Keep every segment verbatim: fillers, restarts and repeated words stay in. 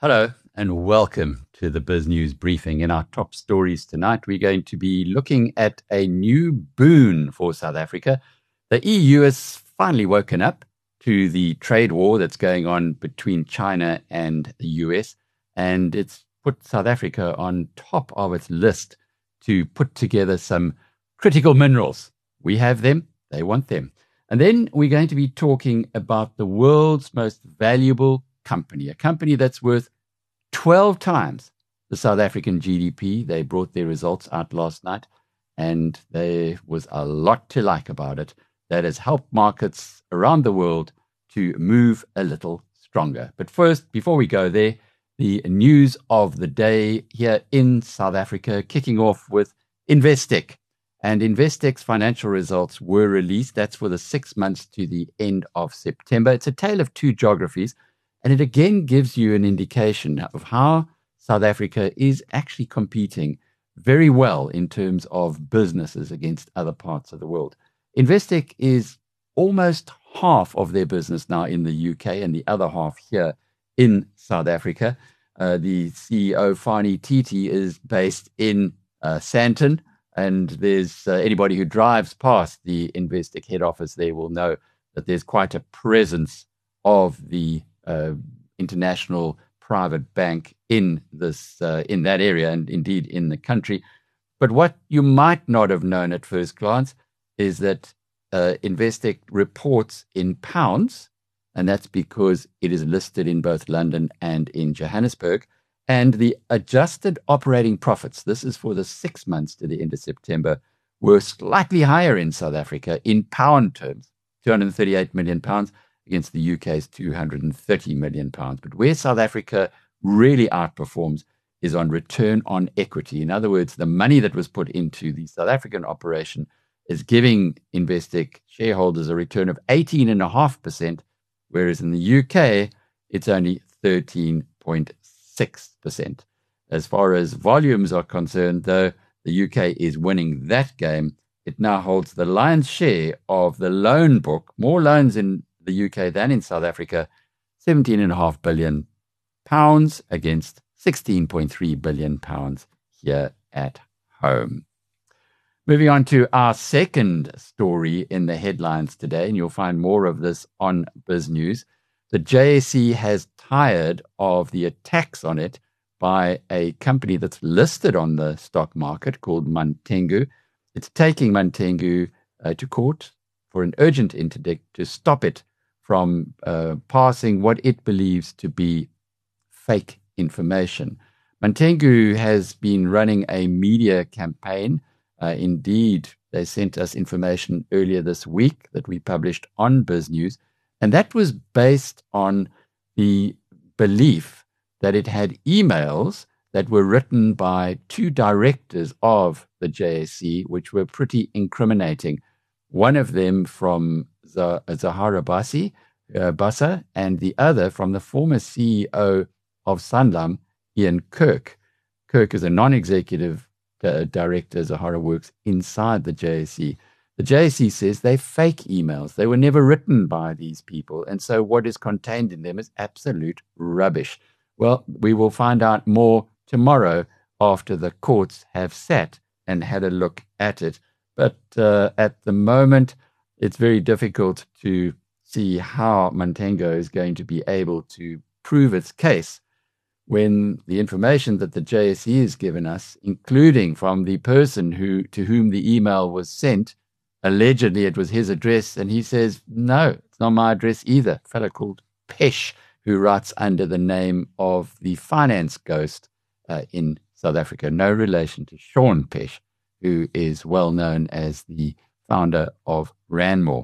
Hello and welcome to the Biz News Briefing. In our top stories tonight, we're going to be looking at a new boon for South Africa. The E U has finally woken up to the trade war that's going on between China and the U S, and it's put South Africa on top of its list to put together some critical minerals. We have them, they want them. And then we're going to be talking about the world's most valuable company, a company that's worth twelve times the South African G D P. They brought their results out last night, and there was a lot to like about it that has helped markets around the world to move a little stronger. But first, before we go there, the news of the day here in South Africa, kicking off with Investec. And Investec's financial results were released. That's for the six months to the end of September. It's a tale of two geographies. And it again gives you an indication of how South Africa is actually competing very well in terms of businesses against other parts of the world. Investec is almost half of their business now in the U K and the other half here in South Africa. Uh, the C E O, Fani Titi, is based in uh, Sandton, and there's uh, anybody who drives past the Investec head office there will know that there's quite a presence of the Uh, international private bank in this uh, in that area and indeed in the country. But what you might not have known at first glance is that uh, Investec reports in pounds, and that's because it is listed in both London and in Johannesburg. And the adjusted operating profits, this is for the six months to the end of September, were slightly higher in South Africa in pound terms, two hundred thirty-eight million pounds. Against the U K's two hundred thirty million pounds. But where South Africa really outperforms is on return on equity. In other words, the money that was put into the South African operation is giving Investec shareholders a return of eighteen point five percent, whereas in the U K, it's only thirteen point six percent. As far as volumes are concerned, though, the U K is winning that game. It now holds the lion's share of the loan book, more loans in the U K than in South Africa, seventeen point five billion pounds against sixteen point three billion pounds here at home. Moving on to our second story in the headlines today, and you'll find more of this on Biz News. The J S E has tired of the attacks on it by a company that's listed on the stock market called Mantengu. It's taking Mantengu uh, to court for an urgent interdict to stop it from uh, passing what it believes to be fake information. Mantengu has been running a media campaign. Uh, indeed, they sent us information earlier this week that we published on Biz News, and that was based on the belief that it had emails that were written by two directors of the J S E, which were pretty incriminating. One of them from Zahara Basi, uh, Bassa, and the other from the former C E O of Sanlam, Ian Kirk. Kirk is a non-executive uh, director. Zahara works inside the J S E. The J S E says they're fake emails. They were never written by these people, and so what is contained in them is absolute rubbish. Well, we will find out more tomorrow after the courts have sat and had a look at it. But uh, at the moment, it's very difficult to see how Mantengu is going to be able to prove its case when the information that the J S E has given us, including from the person who to whom the email was sent, allegedly it was his address, and he says, no, it's not my address either. A fellow called Pesh, who writes under the name of the finance ghost uh, in South Africa. No relation to Sean Pesh, who is well known as the founder of Ranmore.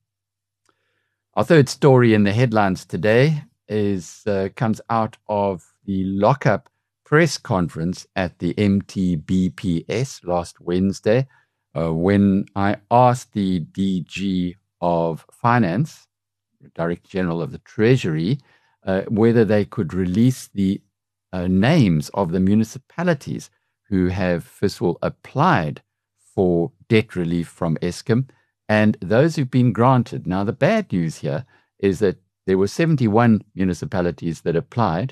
Our third story in the headlines today is uh, comes out of the lockup press conference at the M T B P S last Wednesday, uh, when I asked the D G of Finance, Director General of the Treasury, uh, whether they could release the uh, names of the municipalities who have, first of all, applied for debt relief from Eskom and those who've been granted. Now, the bad news here is that there were seventy-one municipalities that applied.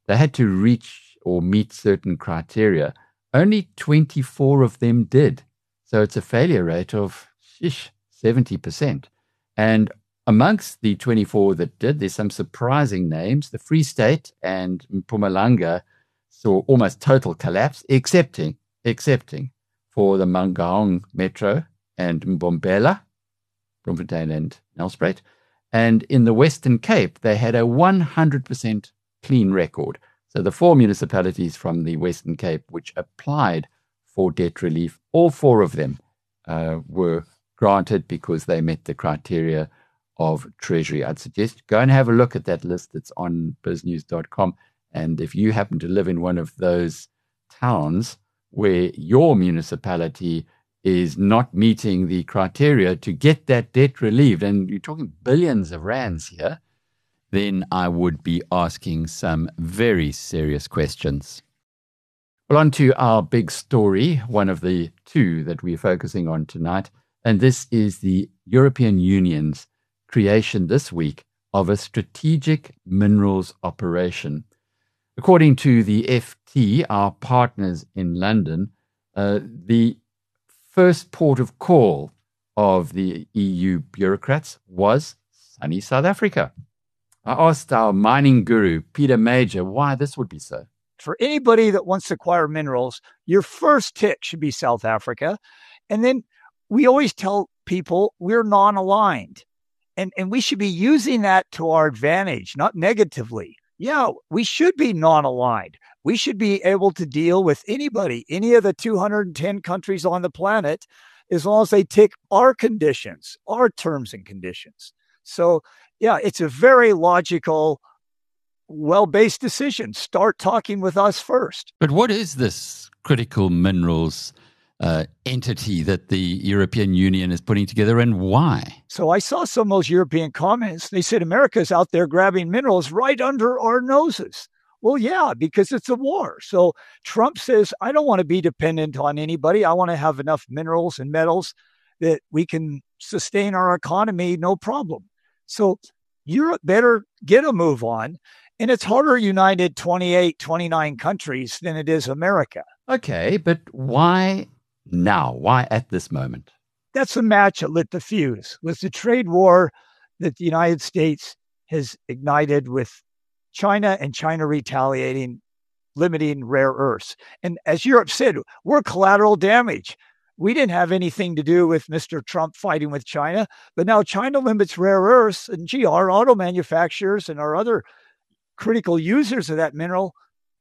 they had to reach or meet certain criteria. Only twenty-four of them did. So it's a failure rate of shish, seventy percent. And amongst the twenty-four that did, there's some surprising names. The Free State and Mpumalanga saw almost total collapse, excepting, excepting for the Mangaung Metro and Mbombela, Bloemfontein and Nelspruit. And in the Western Cape, they had a one hundred percent clean record. So the four municipalities from the Western Cape which applied for debt relief, all four of them uh, were granted because they met the criteria of Treasury. I'd suggest go and have a look at that list. It's on biz news dot com. And if you happen to live in one of those towns where your municipality is not meeting the criteria to get that debt relieved, and you're talking billions of rands here, then I would be asking some very serious questions. Well, on to our big story, one of the two that we're focusing on tonight, and this is the European Union's creation this week of a strategic minerals operation. According to the F T, our partners in London, uh, the first port of call of the E U bureaucrats was sunny South Africa. I asked our mining guru, Peter Major, why this would be so. For anybody that wants to acquire minerals, your first tick should be South Africa. And then we always tell people we're non-aligned. And, and we should be using that to our advantage, not negatively. Yeah, we should be non-aligned. We should be able to deal with anybody, any of the two hundred ten countries on the planet, as long as they tick our conditions, our terms and conditions. So, yeah, it's a very logical, well-based decision. Start talking with us first. But what is this critical minerals uh, entity that the European Union is putting together, and why? So I saw some of those European comments. They said America's out there grabbing minerals right under our noses. Well, yeah, because it's a war. So Trump says, I don't want to be dependent on anybody. I want to have enough minerals and metals that we can sustain our economy, no problem. So Europe better get a move on. And it's harder united twenty-eight, twenty-nine countries than it is America. Okay, but why now? Why at this moment? That's a match that lit the fuse. With the trade war that the United States has ignited with China and China retaliating, limiting rare earths. And as Europe said, we're collateral damage. We didn't have anything to do with Mister Trump fighting with China, but now China limits rare earths, and gee, our auto manufacturers and our other critical users of that mineral,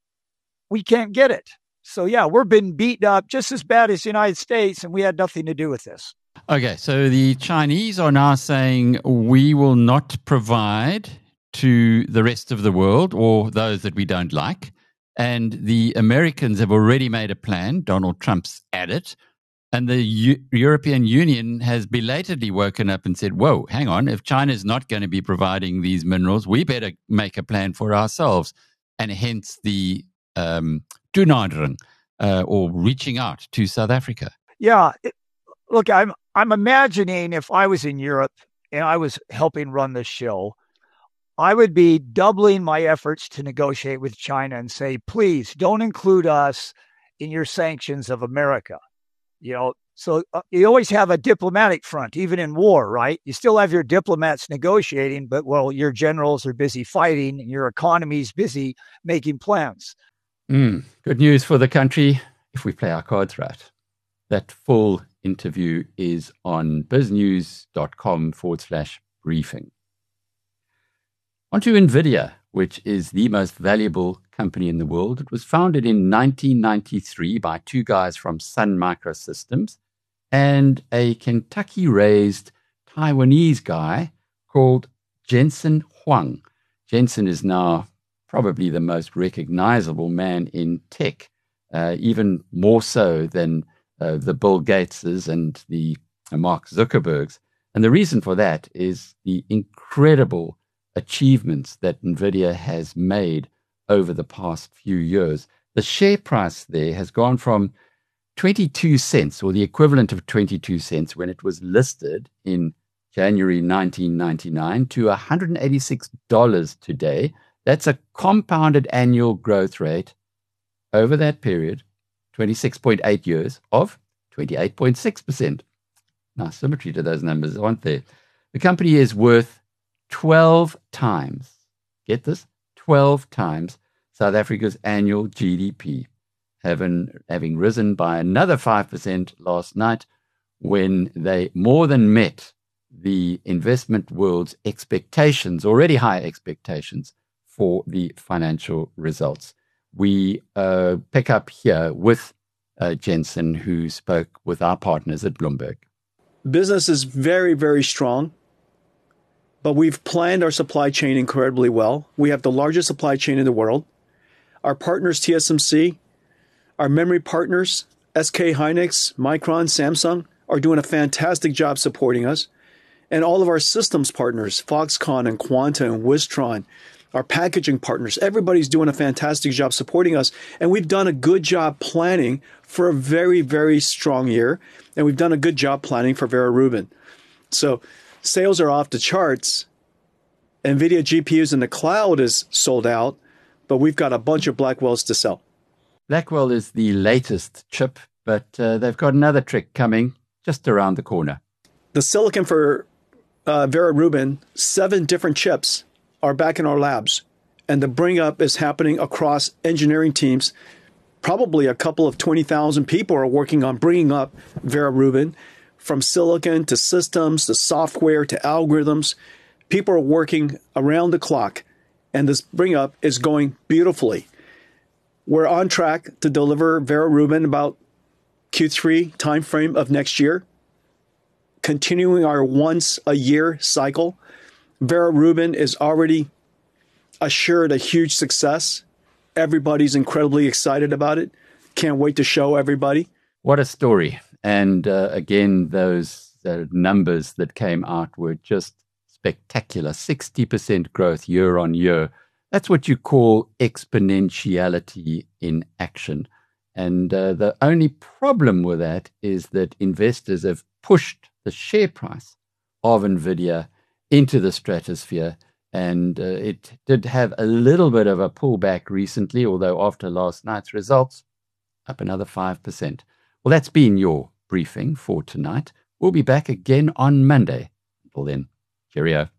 we can't get it. So yeah, we're being beaten up just as bad as the United States, and we had nothing to do with this. Okay, so the Chinese are now saying we will not provide to the rest of the world or those that we don't like. And the Americans have already made a plan. Donald Trump's at it. And the U- European Union has belatedly woken up and said, whoa, hang on, if China's not going to be providing these minerals, we better make a plan for ourselves. And hence the um, toenadering, uh, or reaching out to South Africa. Yeah. It, look, I'm I'm imagining if I was in Europe and I was helping run this show, I would be doubling my efforts to negotiate with China and say, please don't include us in your sanctions of America. You know, so uh, you always have a diplomatic front, even in war, right? You still have your diplomats negotiating, but, well, your generals are busy fighting and your economy's busy making plans. Mm, good news for the country if we play our cards right. That full interview is on biznews.com forward slash briefing. On to NVIDIA, which is the most valuable company in the world. It was founded in nineteen ninety-three by two guys from Sun Microsystems and a Kentucky-raised Taiwanese guy called Jensen Huang. Jensen is now probably the most recognizable man in tech, uh, even more so than uh, the Bill Gateses and the uh, Mark Zuckerbergs. And the reason for that is the incredible achievements that NVIDIA has made over the past few years. The share price there has gone from twenty-two cents, or the equivalent of twenty-two cents when it was listed in January nineteen ninety-nine, to one hundred eighty-six dollars today. That's a compounded annual growth rate over that period, twenty-six point eight years, of twenty-eight point six percent. Nice symmetry to those numbers, aren't there? The company is worth twelve times, get this, twelve times South Africa's annual G D P, having, having risen by another five percent last night when they more than met the investment world's expectations, already high expectations, for the financial results. We uh, pick up here with uh, Jensen, who spoke with our partners at Bloomberg. Business is very, very strong, but we've planned our supply chain incredibly well. We have the largest supply chain in the world. Our partners, T S M C, our memory partners, S K Hynix, Micron, Samsung, are doing a fantastic job supporting us. And all of our systems partners, Foxconn and Quanta and Wistron, our packaging partners, everybody's doing a fantastic job supporting us. And we've done a good job planning for a very, very strong year. And we've done a good job planning for Vera Rubin. So sales are off the charts. NVIDIA G P Us in the cloud is sold out, but we've got a bunch of Blackwells to sell. Blackwell is the latest chip, but uh, they've got another trick coming just around the corner. The silicon for uh, Vera Rubin, seven different chips are back in our labs. And the bring up is happening across engineering teams. Probably a couple of twenty thousand people are working on bringing up Vera Rubin, from silicon to systems to software to algorithms. People are working around the clock, and this bring up is going beautifully. We're on track to deliver Vera Rubin about Q three timeframe of next year, continuing our once a year cycle. Vera Rubin is already assured a huge success. Everybody's incredibly excited about it. Can't wait to show everybody. What a story. And uh, again, those uh, numbers that came out were just spectacular. sixty percent growth year on year. That's what you call exponentiality in action. And uh, the only problem with that is that investors have pushed the share price of NVIDIA into the stratosphere. And uh, it did have a little bit of a pullback recently, although after last night's results, up another five percent. Well, that's been your briefing for tonight. We'll be back again on Monday. Until then, cheerio.